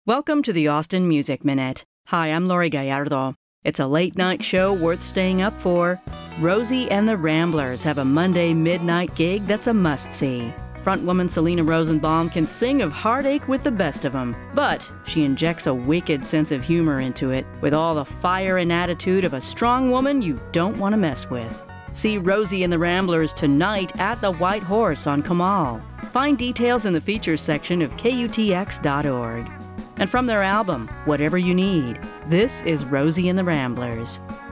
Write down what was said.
Welcome to the Austin Music Minute. Hi, I'm Lori Gallardo. It's a late-night show worth staying up for. Rosie and the Ramblers have a Monday midnight gig that's a must-see. Frontwoman Selena Rosenbaum can sing of heartache with the best of them, but she injects a wicked sense of humor into it, with all the fire and attitude of a strong woman you don't want to mess with. See Rosie and the Ramblers tonight at the White Horse on Comal. Find details in the features section of KUTX.org. And from their album, Whatever You Need, this is Rosie and the Ramblers.